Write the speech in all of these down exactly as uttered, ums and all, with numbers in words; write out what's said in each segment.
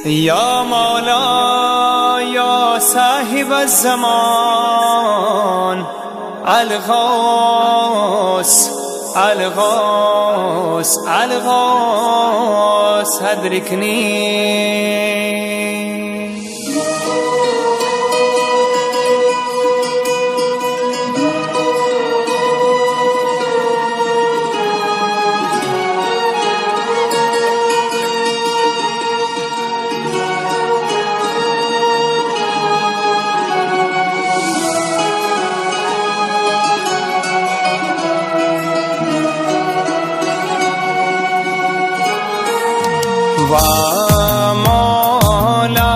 या मौला या साहिब الزمان الغوث الغوث الغوث أدركني वा मौला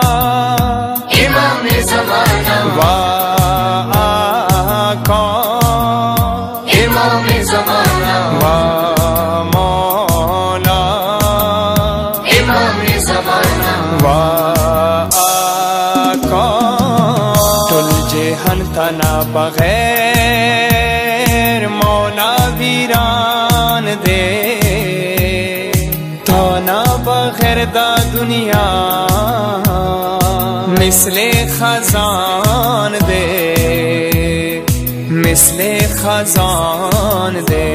इमाम ज़माना वा आका इमाम ज़माना वा मौला इमाम ज़माना वा आका टुल जहान तना बगैर मौला वीरान दे बगैर दा दुनिया मिसले खजान दे मिसले खजान दे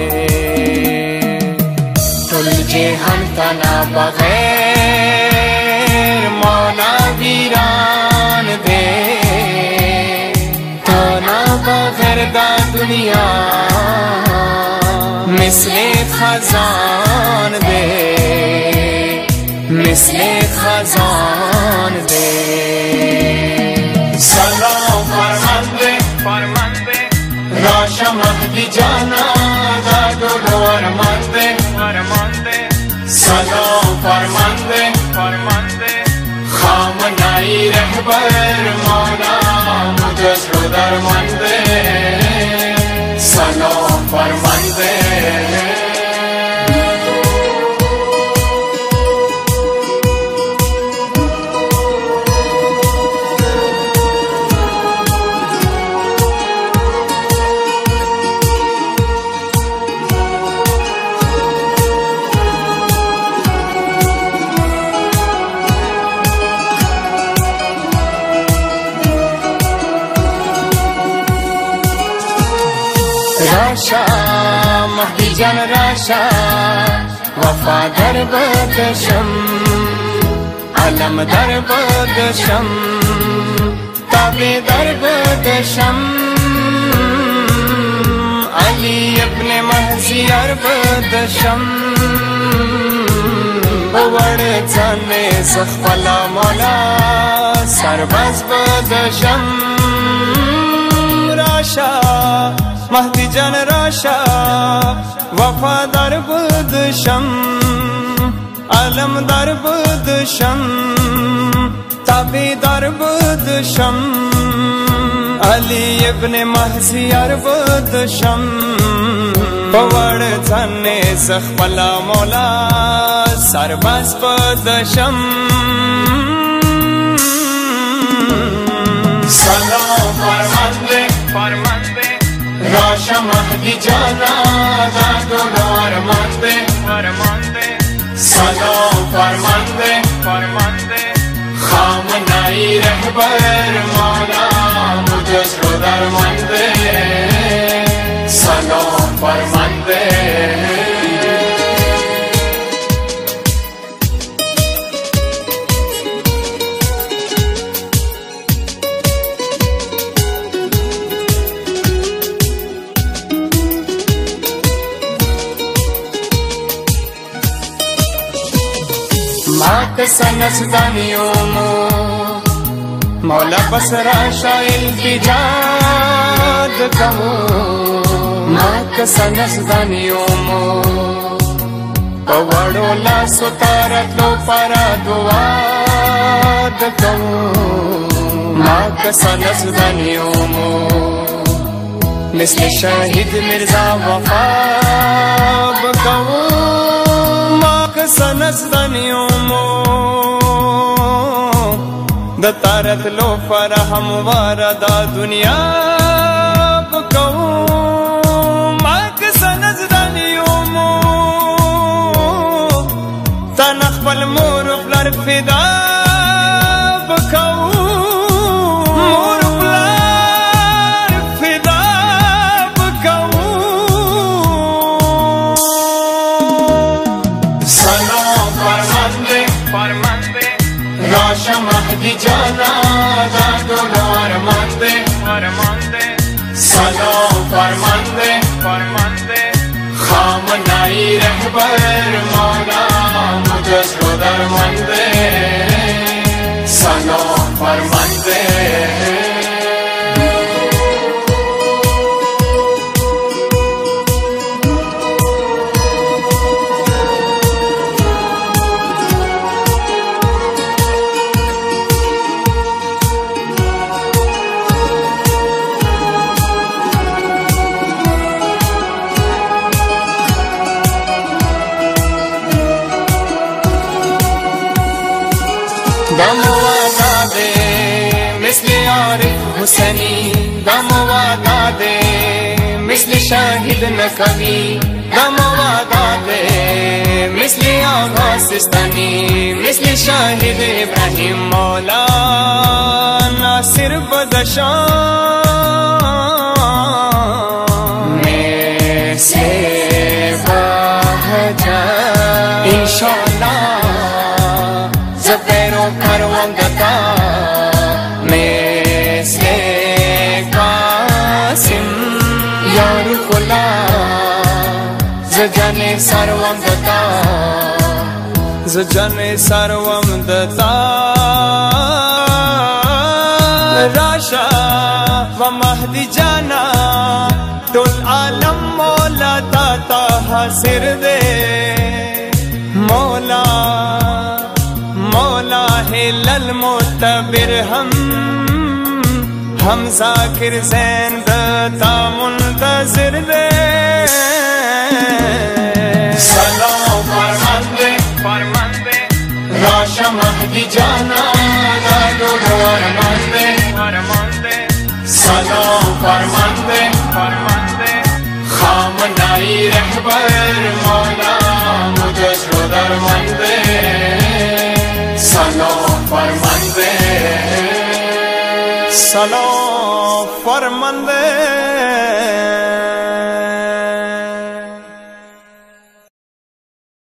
टुल जहान तना बगैर मौला वीरान दे तना बगैर दा दुनिया मिसले खजान दे मिसले खजान दे सलाम फरमांदे फरमांदे राशा महदी जाना दादो अरमांदे अरमांदे सलाम फरमांदे फरमांदे खामनाई रहबर मौला मुझे दरमांदे सलाम फरमांदे राशा महदी जन राशा वफादर बदशम अलम दर बदशम ताबे दर बदशम अली अपने महजियर बदशम बवड़ जाने सखला मौला सरबस बदशम राशा महदी जन राशा वफादार बदशम अलम दर बदशम ताबेदार बदशम अली इब्ने महजियर बदशम बवड़ जाने सखला मौला सरबस बदशम सलाम फरमांदे फरमांदे राशा महदी जाना दादो अरमांदे अरमांदे सलाम फरमांदे फरमांदे खामनाई रहबर मौला मुझे दरमांदे सलाम फरमांदे माक सनसदानियों मौला बस राशा इल्तिजाद कमो माक सनसदानियों पवड़ोला सुतारत लो परा दुआद कमो माक सनसदानियों मिस्ल शहीद मिर्जा वफाब कमो सनसदानियों दतारत लो पर हम वारदा दुनिया बकऊ माक सनसदानियों तनखबल मोर پلار فدا بکو مور پلار فدا بکو سلام فرمانده فرمانده راشه مهدی جانا دا دلار مانده فرمانده سلام فرمانده فرمانده خامنائی رهبر مولا مجس رو درمانده سلام فرمانده دم وعدہ دے مثل عارف حسینی دم وعدہ دے مثل شاہد نقوی دم وعدہ دے مثل آغا سستانی مثل شاہد ابراہیم مولا ناصر بدشان میں سے بہجا انشاءاللہ زبیرو کروان دتا میں سے قاسم یار خلا زجن سروم دتا زجن سروم دتا راشا و مہدی جانا تل عالم مولا تا حاصر دے مولا مولا ہے للمتبر ہم ہم ذاکر زین دتا منتظر دے سلام فرمانده فرمانده راشه مهدی جانا دادو ارمانده ارمانده سلام فرمانده فرمانده خامنائی رهبر مولا مجس رو درمانده سلام فرمانده سلام فرمانده